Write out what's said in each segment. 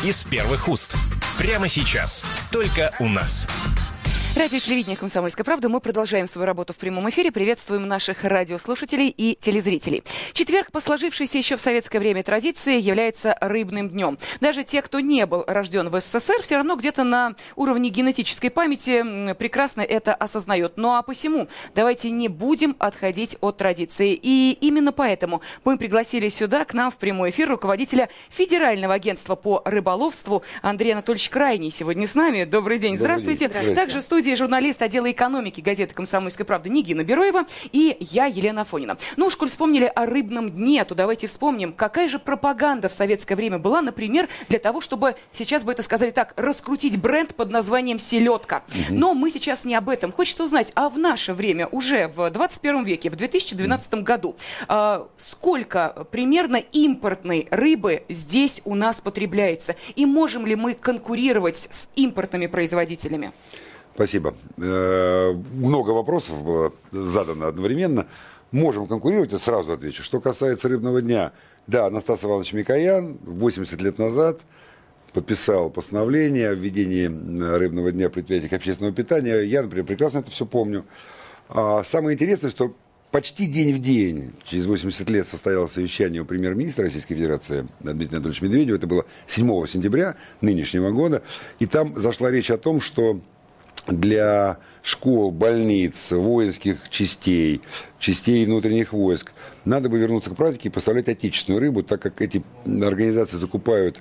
из первых уст. Прямо сейчас. Только у нас. Радио и телевидение «Комсомольская правда». Мы продолжаем свою работу в прямом эфире. Приветствуем наших радиослушателей и телезрителей. Четверг, по сложившейся еще в советское время традиции, является рыбным днем. Даже те, кто не был рожден в СССР, все равно где-то на уровне генетической памяти прекрасно это осознает. Ну а посему давайте не будем отходить от традиции. И именно поэтому мы пригласили сюда к нам в прямой эфир руководителя Федерального агентства по рыболовству Андрей Анатольевич Крайний. Сегодня с нами. Добрый день. Здравствуйте. Также в студии журналист отдела экономики газеты «Комсомольская правда» Нигина Бероева и я, Елена Афонина. Ну уж, коль вспомнили о рыбном дне, то давайте вспомним, какая же пропаганда в советское время была, например, для того, чтобы, сейчас бы это сказали так, раскрутить бренд под названием «Селедка». Но мы сейчас не об этом. Хочется узнать, а в наше время, уже в 21 веке, в 2012 году, сколько примерно импортной рыбы здесь у нас потребляется? И можем ли мы конкурировать с импортными производителями? Спасибо. Много вопросов было задано одновременно. Можем конкурировать, я сразу отвечу. Что касается рыбного дня, да, Анастас Иванович Микоян 80 лет назад подписал постановление о введении рыбного дня в предприятиях общественного питания. Я, например, прекрасно это все помню. Самое интересное, что почти день в день, через 80 лет, состоялось совещание у премьер-министра Российской Федерации Дмитрия Анатольевича Медведева. Это было 7 сентября нынешнего года. И там зашла речь о том, что для школ, больниц, воинских частей, частей внутренних войск надо бы вернуться к практике и поставлять отечественную рыбу, так как эти организации закупают,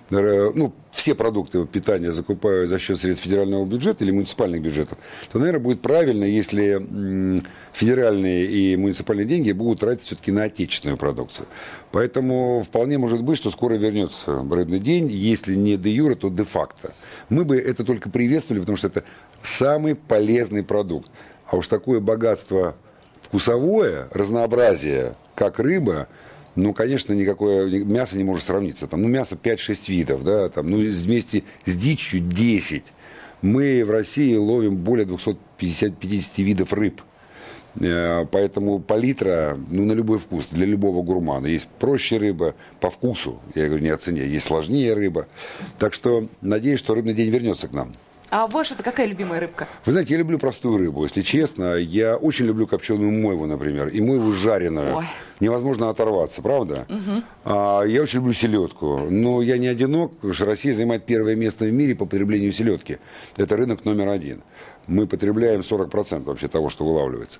все продукты питания закупают за счет средств федерального бюджета или муниципальных бюджетов, то, наверное, будет правильно, если федеральные и муниципальные деньги будут тратить все-таки на отечественную продукцию. Поэтому вполне может быть, что скоро вернется рыбный день, если не де юре, то де факто. Мы бы это только приветствовали, потому что это самый полезный продукт. А уж такое богатство вкусовое, разнообразие, как рыба, конечно, никакое мясо не может сравниться. Мясо 5-6 видов, да, вместе с дичью 10. Мы в России ловим более 250 видов рыб. Поэтому палитра, на любой вкус, для любого гурмана. Есть проще рыба по вкусу, я говорю не о цене, есть сложнее рыба. Так что надеюсь, что рыбный день вернется к нам. А ваша-то какая любимая рыбка? Вы знаете, я люблю простую рыбу, если честно. Я очень люблю копченую мойву, например, и мойву жареную. Ой. Невозможно оторваться, правда? Угу. Я очень люблю селедку. Но я не одинок, потому что Россия занимает первое место в мире по потреблению селедки. Это рынок номер 1. Мы потребляем 40% вообще того, что вылавливается.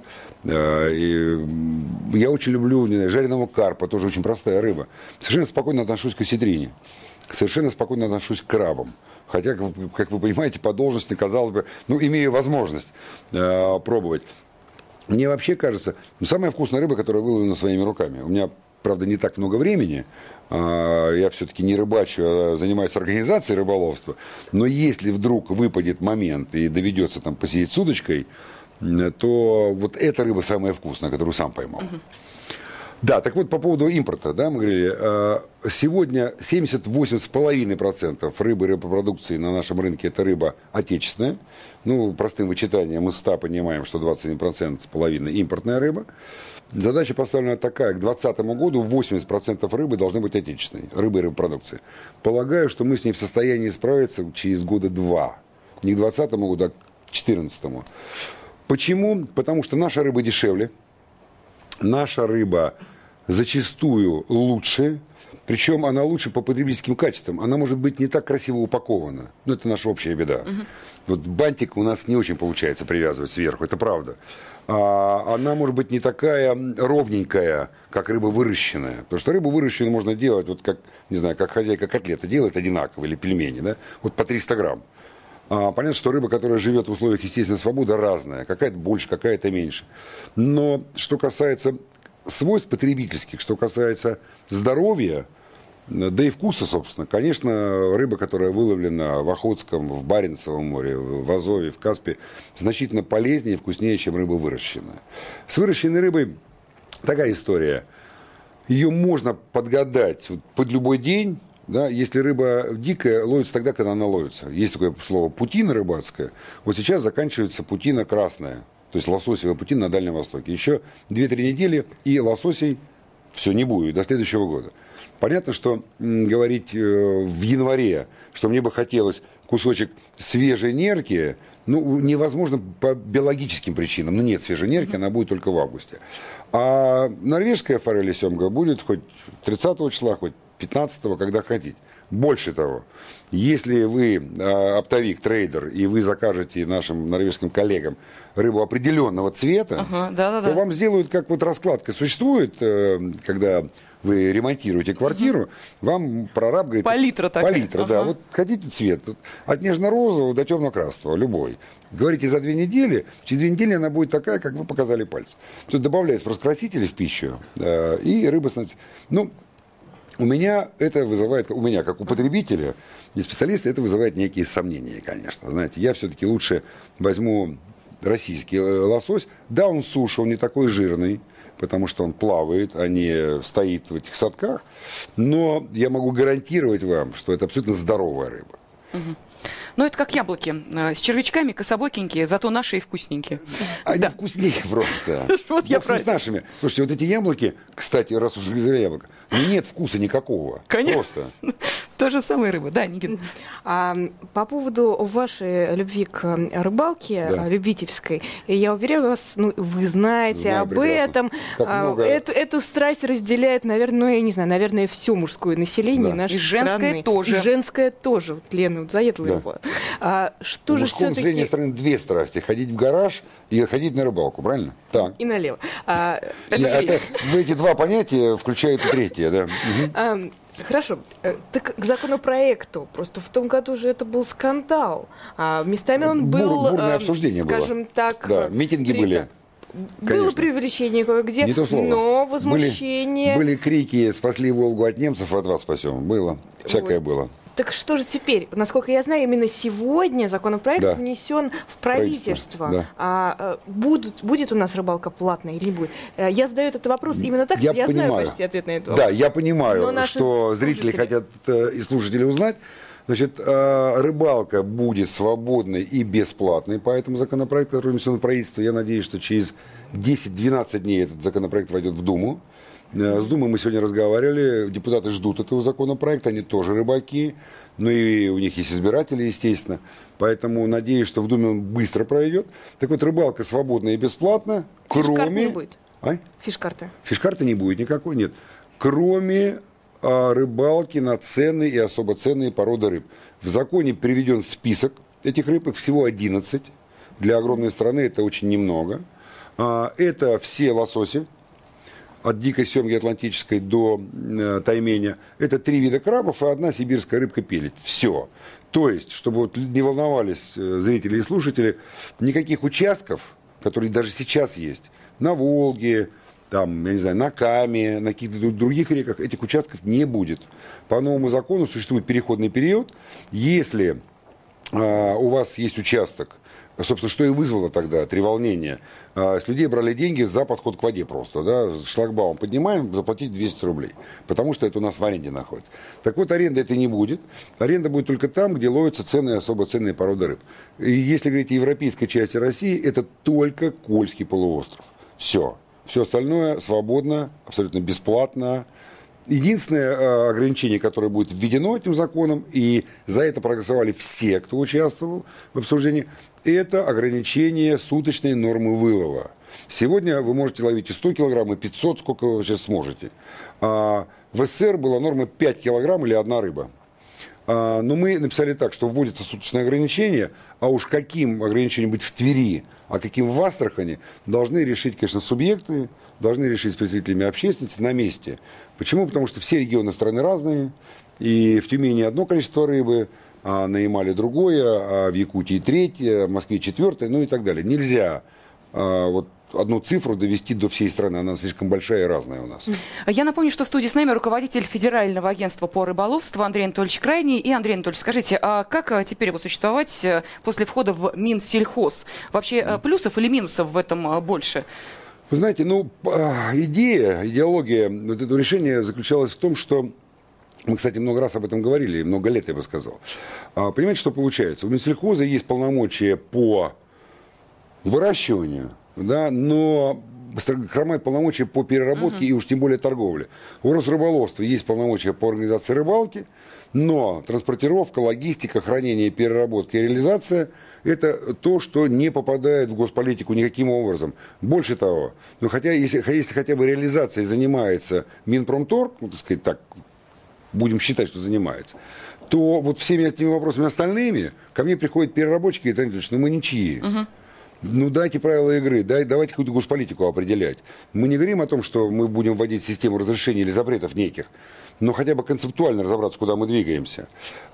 И я очень люблю жареного карпа, тоже очень простая рыба. Совершенно спокойно отношусь к осетрине. Совершенно спокойно отношусь к крабам. Хотя, как вы понимаете, по должности, казалось бы, имею возможность пробовать. Мне вообще кажется, самая вкусная рыба, которая выловлена своими руками. У меня, правда, не так много времени. Я все-таки не рыбачу, а занимаюсь организацией рыболовства. Но если вдруг выпадет момент и доведется посидеть с удочкой, то вот эта рыба самая вкусная, которую сам поймал. Да, так вот, по поводу импорта, да, мы говорили, сегодня 78,5% рыбы и рыбопродукции на нашем рынке – это рыба отечественная. Простым вычитанием мы 100 понимаем, что 21% с половиной импортная рыба. Задача поставлена такая, к 2020 году 80% рыбы должны быть отечественной, рыбы и рыбопродукции. Полагаю, что мы с ней в состоянии справиться через года 2. Не к 2020 году, а к 2014. Почему? Потому что наша рыба дешевле. Наша рыба зачастую лучше, причем она лучше по потребительским качествам. Она может быть не так красиво упакована. Это наша общая беда. Вот бантик у нас не очень получается привязывать сверху, это правда. Она может быть не такая ровненькая, как рыба выращенная. Потому что рыбу выращенную можно делать, как хозяйка котлеты делает одинаково, или пельмени, да? По 300 грамм. Понятно, что рыба, которая живет в условиях естественной свободы, разная. Какая-то больше, какая-то меньше. Но что касается свойств потребительских, что касается здоровья, да и вкуса, собственно, конечно, рыба, которая выловлена в Охотском, в Баренцевом море, в Азове, в Каспии, значительно полезнее и вкуснее, чем рыба выращенная. С выращенной рыбой такая история. Ее можно подгадать под любой день. Да, если рыба дикая, ловится тогда, когда она ловится. Есть такое слово путина рыбацкая. Вот сейчас заканчивается путина красная. То есть лососевая путина на Дальнем Востоке. Еще 2-3 недели, и лососей все не будет до следующего года. Понятно, что говорить в январе, что мне бы хотелось кусочек свежей нерки, ну, невозможно по биологическим причинам. Ну, нет свежей нерки, она будет только в августе. А норвежская форель и семга будет хоть 30 числа, хоть 15-го, когда хотите. Больше того, если вы оптовик, трейдер, и вы закажете нашим норвежским коллегам рыбу определенного цвета, то вам сделают, как вот раскладка существует, когда вы ремонтируете квартиру, вам прораб говорит... Палитра такая. Палитра, да. Вот хотите цвет, от нежно-розового до темно-красного, любой. Говорите за 2 недели, через 2 недели она будет такая, как вы показали пальцем. Тут добавляется просто красители в пищу, и рыба становится... Ну, у меня это вызывает, у меня как у потребителя и специалиста, это вызывает некие сомнения, конечно. Знаете, я все-таки лучше возьму российский лосось. Да, он суше, он не такой жирный, потому что он плавает, а не стоит в этих садках. Но я могу гарантировать вам, что это абсолютно здоровая рыба. Ну, это как яблоки. С червячками, кособокенькие, зато наши и вкусненькие. Они вкуснее просто. Вот я с нашими. Слушайте, вот эти яблоки, кстати, раз уж говорили яблоко, нет вкуса никакого. Конечно. Просто. То же самое рыба, да, Никита? По поводу вашей любви к рыбалке, любительской, я уверена, вы знаете об этом. Эту страсть разделяет, наверное, я не знаю, наверное, все мужское население нашей страны. И женское тоже. И женское тоже. Вот Лена вот заедлая была. Что же все-таки... населения страны 2 страсти. Ходить в гараж и ходить на рыбалку, правильно? Так. И налево. В эти 2 понятия включает и 3-е, да. Хорошо. Так к законопроекту. Просто в том году же это был скандал. Местами он был... Бурное обсуждение было. Скажем так... Да, митинги были. Было преувеличение кое-где, не то слово. Но возмущение... Были крики «Спасли Волгу от немцев, от вас спасем». Было. Всякое было. Так что же теперь? Насколько я знаю, именно сегодня законопроект внесен в правительство. Да. Будет у нас рыбалка платная или не будет? Я задаю этот вопрос именно так, я знаю почти ответ на этот вопрос. Да, я понимаю, что зрители хотят и слушатели узнать. Значит, рыбалка будет свободной и бесплатной по этому законопроекту, который внесен в правительство. Я надеюсь, что через 10-12 дней этот законопроект войдет в Думу. С Думой мы сегодня разговаривали, депутаты ждут этого законопроекта, они тоже рыбаки, но и у них есть избиратели, естественно. Поэтому надеюсь, что в Думе он быстро пройдет. Так вот, рыбалка свободная и бесплатна, Фиш-карты не будет? Фиш-карты? Фиш-карты не будет, никакой нет. Кроме рыбалки на ценные и особо ценные породы рыб. В законе приведен список этих рыб, их всего 11. Для огромной страны это очень немного. Это все лососи, от дикой семги атлантической до тайменя. Это 3 вида крабов и 1 сибирская рыбка пелеть. Все. То есть, чтобы вот не волновались зрители и слушатели, никаких участков, которые даже сейчас есть, на Волге, там, я не знаю, на Каме, на каких-то других реках, этих участков не будет. По новому закону существует переходный период. Если у вас есть участок, собственно, что и вызвало тогда треволнение. С людей брали деньги за подход к воде просто. Да? Шлагбаум поднимаем, заплатить 200 рублей. Потому что это у нас в аренде находится. Так вот, аренда это не будет. Аренда будет только там, где ловятся ценные, особо ценные породы рыб. И если говорить о европейской части России, это только Кольский полуостров. Все. Все остальное свободно, абсолютно бесплатно. Единственное ограничение, которое будет введено этим законом, и за это проголосовали все, кто участвовал в обсуждении, это ограничение суточной нормы вылова. Сегодня вы можете ловить и 100 килограмм, и 500, сколько вы сейчас сможете. В СССР была норма 5 килограмм или 1 рыба. Но мы написали так, что вводится суточное ограничение, а уж каким ограничением быть в Твери, а каким в Астрахани, должны решить, конечно, субъекты, должны решить с представителями общественности на месте. Почему? Потому что все регионы страны разные, и в Тюмени одно количество рыбы, а на Ямале другое, а в Якутии 3, в Москве 4, ну и так далее. Нельзя вот одну цифру довести до всей страны, она слишком большая и разная у нас. Я напомню, что в студии с нами руководитель Федерального агентства по рыболовству Андрей Анатольевич Крайний. И, Андрей Анатольевич, скажите, а как теперь его существовать после входа в Минсельхоз? Вообще плюсов или минусов в этом больше? Вы знаете, идеология вот этого решения заключалась в том, что мы, кстати, много раз об этом говорили, много лет, я бы сказал. Понимаете, что получается? У Минсельхоза есть полномочия по выращиванию, да, но хромают полномочия по переработке и уж тем более торговле. У Росрыболовства есть полномочия по организации рыбалки, но транспортировка, логистика, хранение, переработка и реализация – это то, что не попадает в госполитику никаким образом. Больше того, ну, хотя если хотя бы реализацией занимается Минпромторг, ну, так сказать, так, будем считать, что занимается, то вот всеми этими вопросами остальными ко мне приходят переработчики и говорят, ну мы ничьи. Ну, дайте правила игры, давайте какую-то госполитику определять. Мы не говорим о том, что мы будем вводить систему разрешений или запретов неких, но хотя бы концептуально разобраться, куда мы двигаемся.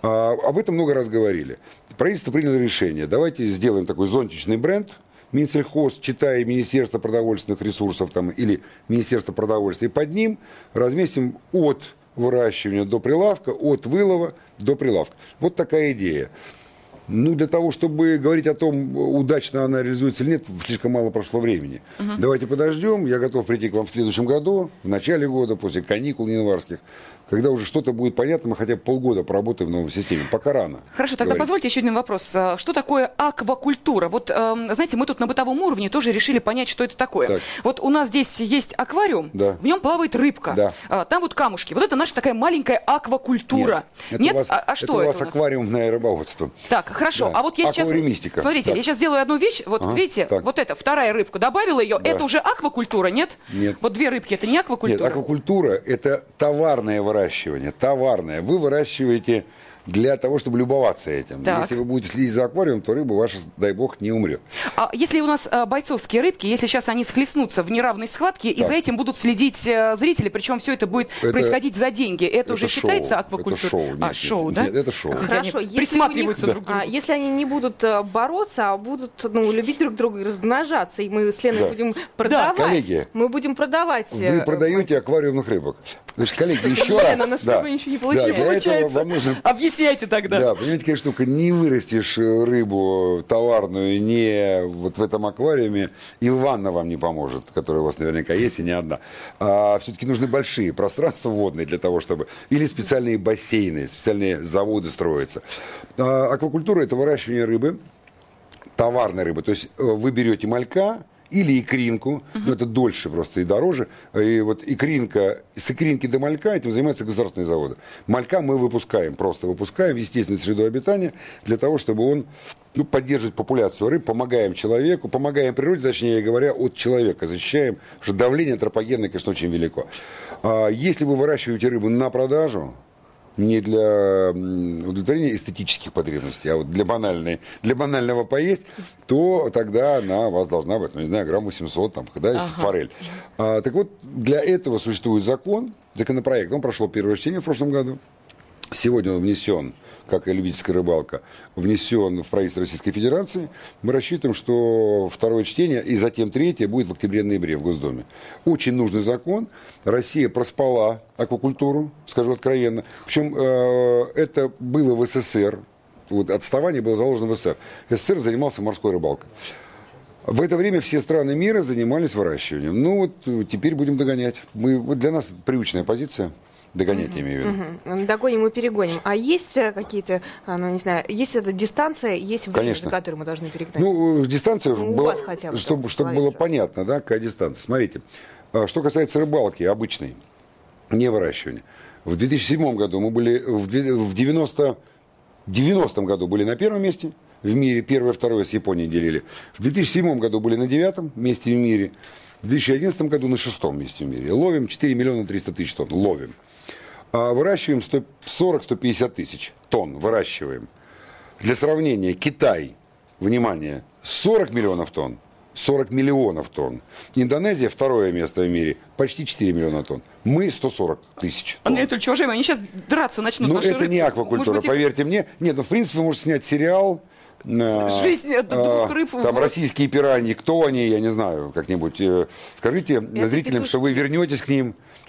Об этом много раз говорили. Правительство приняло решение, давайте сделаем такой зонтичный бренд, Минсельхоз, читая Министерство продовольственных ресурсов там, или Министерство продовольствия, и под ним разместим от выращивания до прилавка, от вылова до прилавка. Вот такая идея. Ну, для того, чтобы говорить о том, удачно она реализуется или нет, слишком мало прошло времени. Давайте подождем. Я готов прийти к вам в следующем году, в начале года, после каникул январских, когда уже что-то будет понятно, мы хотя бы полгода поработаем в новой системе. Пока рано. Хорошо, тогда позвольте еще один вопрос. Что такое аквакультура? Вот, знаете, мы тут на бытовом уровне тоже решили понять, что это такое. Так. Вот у нас здесь есть аквариум, да. В нем плавает рыбка. Да. Там вот камушки. Вот это наша такая маленькая аквакультура. Нет? Что это у вас аквариумное рыбоводство. Так, хорошо. Да. А вот я сейчас... Смотрите, я сейчас сделаю одну вещь. Вот, видите, вот это, вторая рыбка. Добавила ее. Да. Это уже аквакультура, нет? Нет. Вот две рыбки, это не аквакультура? Нет, аквакультура – это товарное выращивание. Товарное. Вы выращиваете для того, чтобы любоваться этим. Так. Если вы будете следить за аквариумом, то рыба ваша, дай бог, не умрет. А если у нас бойцовские рыбки, если сейчас они схлестнутся в неравной схватке, и за этим будут следить зрители, причем все это будет происходить за деньги, это уже шоу. Считается аквакультурой? Это шоу. Нет, шоу, да? Нет, это шоу. Хорошо, они присматриваются друг к другу. Если они не будут бороться, а будут любить друг друга и размножаться, и мы с Леной будем продавать. Да, коллеги, мы будем продавать. Вы продаете аквариумных рыбок. Значит, коллеги, еще раз. Лена, у нас с собой ничего не получается. Объясняйте тогда. Да, понимаете, какая штука, не вырастешь рыбу товарную не вот в этом аквариуме, и ванна вам не поможет, которая у вас наверняка есть, и не одна. А все-таки нужны большие пространства водные для того, чтобы... Или специальные бассейны, специальные заводы строятся. Аквакультура – это выращивание рыбы, товарной рыбы. То есть вы берете малька, или икринку, но это дольше просто и дороже. И вот икринка, с икринки до малька этим занимаются государственные заводы. Малька мы выпускаем, просто выпускаем в естественную среду обитания для того, чтобы он поддерживать популяцию рыб, помогаем человеку, помогаем природе, точнее говоря, от человека защищаем, потому что давление антропогенное, конечно, очень велико. Если вы выращиваете рыбу на продажу, не для удовлетворения эстетических потребностей, а вот для банального поесть, то тогда она у вас должна быть, не знаю, грамм 800, там, когда форель. Так вот, для этого существует законопроект, он прошел первое чтение в прошлом году. Сегодня он внесен, как и любительская рыбалка, внесен в правительство Российской Федерации. Мы рассчитываем, что второе чтение и затем третье будет в октябре-ноябре в Госдуме. Очень нужный закон. Россия проспала аквакультуру, скажу откровенно. Причем это было в СССР. Вот отставание было заложено в СССР. СССР занимался морской рыбалкой. В это время все страны мира занимались выращиванием. Ну вот теперь будем догонять. Вот для нас это привычная позиция. Догонять, я имею в виду. Догоним и перегоним. А есть какие-то, не знаю, есть эта дистанция, есть время, за которое мы должны перегнать? Ну, дистанция, чтобы было понятно, да, какая дистанция. Смотрите, что касается рыбалки обычной, не выращивания. В 2007 году мы были, в 90-м году были на первом месте в мире, первое, второе с Японией делили. В 2007 году были на 9-м месте в мире. В 2011 году на 6-м месте в мире. Ловим 4 миллиона 300 тысяч тонн. Ловим. А выращиваем 140-150 тысяч тонн. Выращиваем. Для сравнения, Китай, внимание, 40 миллионов тонн. 40 миллионов тонн. Индонезия, второе место в мире, почти 4 миллиона тонн. Мы 140 тысяч тонн. Андрей Анатольевич, уважаемый, они сейчас драться начнут. Ну, это не аквакультура, поверьте мне. Нет, ну, в принципе, вы можете снять сериал. Жизнь двух рыб. Там российские пираньи, кто они, я не знаю, как-нибудь. Скажите зрителям, что вы вернетесь к ним,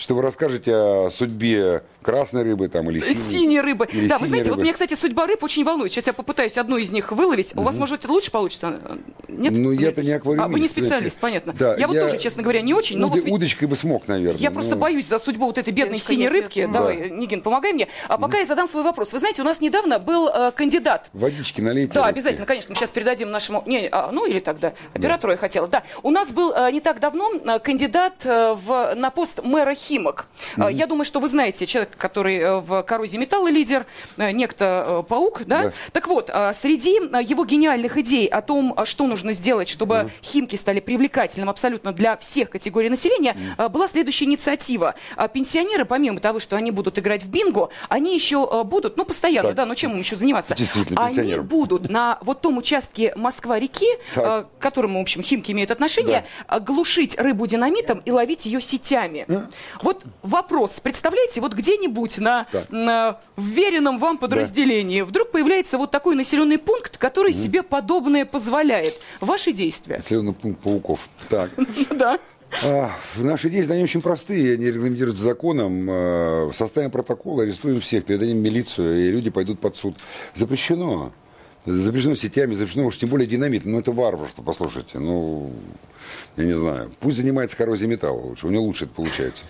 что вы расскажете о судьбе красной рыбы там, или синей рыбы. Или да, вы знаете, рыбы. Вот меня, кстати, судьба рыб очень волнует. Сейчас я попытаюсь одну из них выловить. У вас, может быть, лучше получится? Нет? Ну, я-то не аквариумист. Вы не специалист, понятно. Да, я вот тоже, честно говоря, не очень. Но удочкой бы смог, наверное. Я просто боюсь за судьбу вот этой бедной синей рыбки. Давай, Нигин, помогай мне. А пока я задам свой вопрос. Вы знаете, у нас недавно был кандидат. Водички налейте. Да, обязательно, конечно. Мы сейчас передадим нашему... Ну, или тогда. Оператору я хотела. Да. У нас был не так давно кандидат на пост мэра Химок. Я думаю, что вы знаете человека, который в коррозии металла лидер, некто Паук, да? Так вот, среди его гениальных идей о том, что нужно сделать, чтобы Химки стали привлекательным абсолютно для всех категорий населения, была следующая инициатива. Пенсионеры, помимо того, что они будут играть в бинго, они еще будут, постоянно, так. Да, но чем им еще заниматься? Они будут на вот том участке Москва-реки, к которому, в общем, Химки имеют отношение, глушить рыбу динамитом и ловить ее сетями. Вот вопрос. Представляете, вот где-нибудь на вверенном вам подразделении вдруг появляется вот такой населенный пункт, который себе подобное позволяет. Ваши действия? Населенный пункт пауков. Так. Да. Наши действия, они очень простые, они регламентируются законом. Составим протокол, арестуем всех, передадим в милицию, и люди пойдут под суд. Запрещено. Запрещено сетями, запрещено уж тем более динамит. Ну, это варварство, послушайте. Ну, я не знаю. Пусть занимается коррозией металла лучше, у него лучше это получается.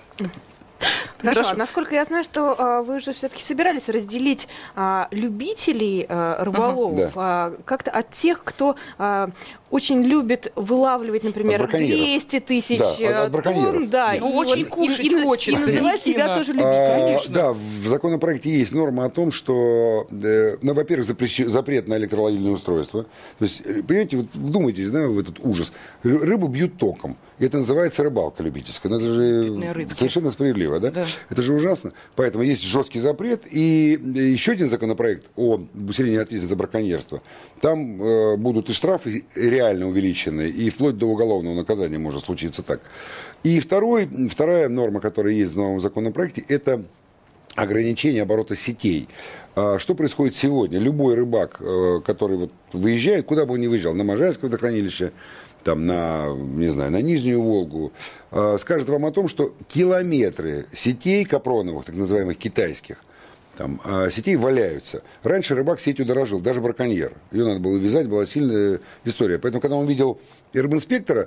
Хорошо. Насколько я знаю, что вы же все-таки собирались разделить любителей рыболовов как-то от тех, кто очень любит вылавливать, например, 200 тысяч тонн. Да, очень кушать хочется. И называть себя тоже любителями. Да, в законопроекте есть норма о том, что, во-первых, запрет на электроловильные устройства. То есть, понимаете, вот вдумайтесь, в этот ужас. Рыбу бьют током. И это называется рыбалка любительская. Но это же совершенно справедливо, да? Это же ужасно. Поэтому есть жесткий запрет. И еще один законопроект о усилении ответственности за браконьерство. Там будут и штрафы реально увеличены, и вплоть до уголовного наказания может случиться так. И вторая норма, которая есть в новом законопроекте, это ограничение оборота сетей. Что происходит сегодня? Любой рыбак, который выезжает, куда бы он ни выезжал, на Можайское водохранилище, там, на Нижнюю Волгу, скажет вам о том, что километры сетей капроновых, так называемых китайских, там, сетей валяются. Раньше рыбак сетью дорожил, даже браконьер. Ее надо было вязать, была сильная история. Поэтому, когда он видел рыбинспектора,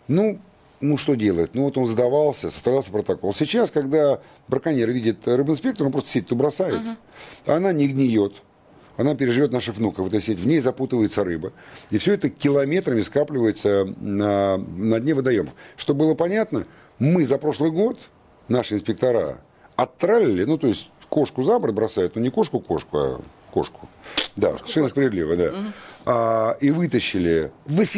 что делать? Он сдавался, составлялся протокол. Сейчас, когда браконьер видит рыбинспектора, он просто сеть-то бросает. Она не гниет. Она переживет наших внуков, эта сеть, в ней запутывается рыба. И все это километрами скапливается на дне водоемов. Чтобы было понятно, мы за прошлый год, наши инспектора, оттралили, то есть кошку за борт бросают, не кошку-кошку, а кошку. Да, совершенно справедливо, да. И вытащили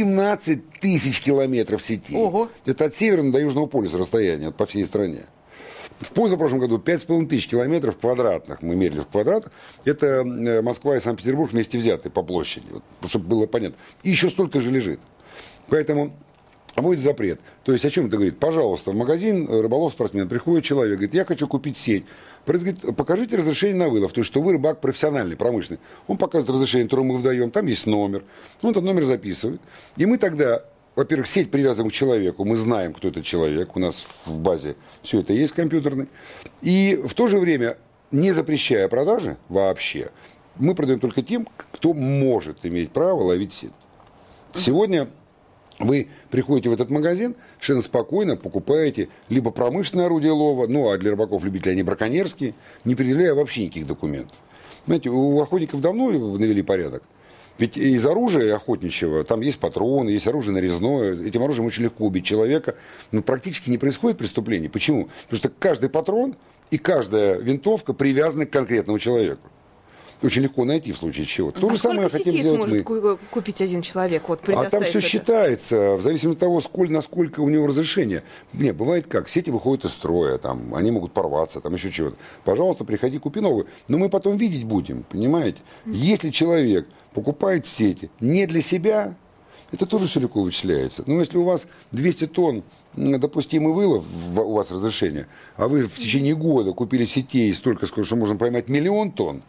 18 тысяч километров сети. Ого. Это от Северного до Южного полюса расстояние по всей стране. В позапрошлом году 5,5 тысяч километров квадратных, мы мерили в квадратах, это Москва и Санкт-Петербург вместе взятые по площади, чтобы было понятно. И еще столько же лежит. Поэтому будет запрет. То есть о чем это говорит? Пожалуйста, в магазин рыболов-спортсмен приходит человек, говорит, я хочу купить сеть. Покажите разрешение на вылов, то есть что вы рыбак профессиональный, промышленный. Он показывает разрешение, которое мы выдаем, там есть номер. Он этот номер записывает. И мы тогда... Во-первых, сеть привязана к человеку, мы знаем, кто этот человек, у нас в базе все это есть компьютерный. И в то же время, не запрещая продажи вообще, мы продаем только тем, кто может иметь право ловить сеть. Сегодня вы приходите в этот магазин, совершенно спокойно покупаете либо промышленное орудие лова, а для рыбаков-любителей они браконьерские, не предъявляя вообще никаких документов. Знаете, у охотников давно навели порядок. Ведь из оружия охотничьего там есть патроны, есть оружие нарезное. Этим оружием очень легко убить человека. Но практически не происходит преступлений. Почему? Потому что каждый патрон и каждая винтовка привязаны к конкретному человеку. Очень легко найти в случае чего. То же самое хотим сделать мы. Может купить один человек? А там все считается, в зависимости от того, насколько у него разрешение. Бывает как, сети выходят из строя, там, они могут порваться, там еще чего-то. Пожалуйста, приходи, купи новую. Но мы потом видеть будем, понимаете? Если человек покупает сети не для себя, это тоже все легко вычисляется. Но если у вас 200 тонн допустимый вылов, у вас разрешение, а вы в течение года купили сетей столько, сколько можно поймать 1 000 000 тонн,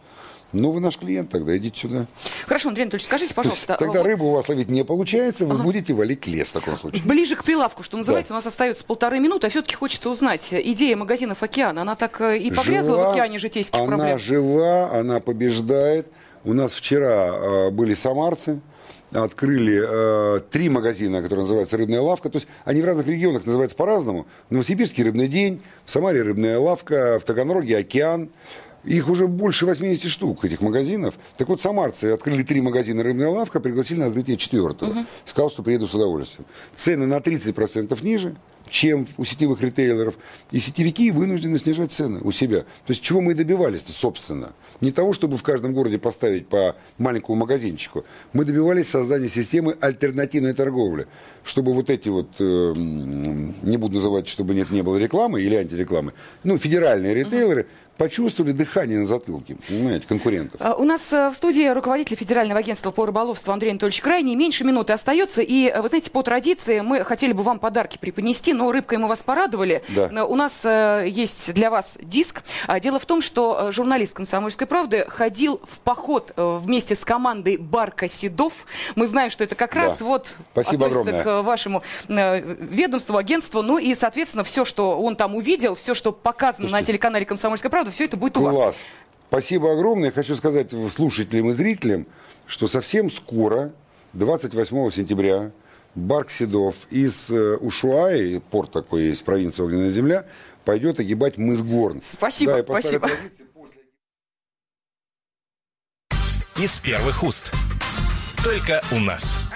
Ну, вы наш клиент тогда, идите сюда. Хорошо, Андрей Анатольевич, скажите, пожалуйста. Тогда рыбу у вас ловить не получается, вы будете валить лес в таком случае. Ближе к прилавку, что называется, у нас остается 1,5 минуты, а все-таки хочется узнать, идея магазинов «Океан», она так и погрязла в океане житейских проблем? Она жива, она побеждает. У нас вчера были самарцы, открыли 3 магазина, которые называются «Рыбная лавка». То есть они в разных регионах называются по-разному. В Новосибирске «Рыбный день», в Самаре «Рыбная лавка», в Таганроге «Океан». Их уже больше 80 штук, этих магазинов. Так вот, самарцы открыли 3 магазина «Рыбная лавка», пригласили на открытие 4-го. Сказал, что приеду с удовольствием. Цены на 30% ниже, чем у сетевых ритейлеров. И сетевики вынуждены снижать цены у себя. То есть чего мы и добивались-то, собственно? Не того, чтобы в каждом городе поставить по маленькому магазинчику. Мы добивались создания системы альтернативной торговли. Чтобы вот эти вот, не буду называть, чтобы не было рекламы или антирекламы, федеральные ритейлеры почувствовали дыхание на затылке, понимаете, конкурентов. У нас в студии руководитель Федерального агентства по рыболовству Андрей Анатольевич Крайний. Меньше минуты остается. И, вы знаете, по традиции мы хотели бы вам подарки преподнести, но рыбкой мы вас порадовали. Да. У нас есть для вас диск. Дело в том, что журналист «Комсомольской правды» ходил в поход вместе с командой «Барка Седов». Мы знаем, что это как раз Спасибо относится огромное. к вашему ведомству, агентству. Ну и, соответственно, все, что он там увидел, все, что показано на телеканале «Комсомольская правда», все это будет у вас. Класс. Спасибо огромное. Хочу сказать слушателям и зрителям, что совсем скоро, 28 сентября, Барк Седов из Ушуаи, порт такой есть, провинция Огненная земля, пойдет огибать мыс Горн. Спасибо, Да, спасибо. Из первых уст. Только у нас.